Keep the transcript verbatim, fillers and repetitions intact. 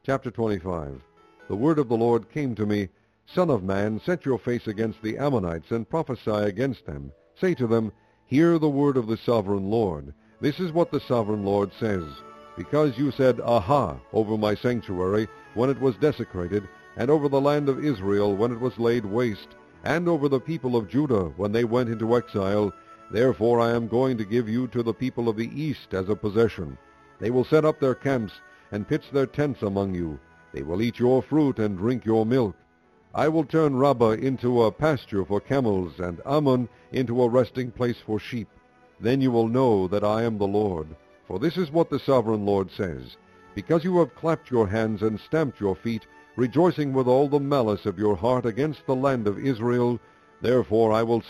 Chapter twenty-five. The word of the Lord came to me, Son of man, set your face against the Ammonites, and prophesy against them. Say to them, Hear the word of the sovereign Lord. This is what the sovereign Lord says. Because you said, Aha, over my sanctuary, when it was desecrated, and over the land of Israel, when it was laid waste, and over the people of Judah, when they went into exile, therefore I am going to give you to the people of the east as a possession. They will set up their camps, and pitch their tents among you. They will eat your fruit and drink your milk. I will turn Rabbah into a pasture for camels, and Ammon into a resting place for sheep. Then you will know that I am the Lord. For this is what the sovereign Lord says, Because you have clapped your hands and stamped your feet, rejoicing with all the malice of your heart against the land of Israel, therefore I will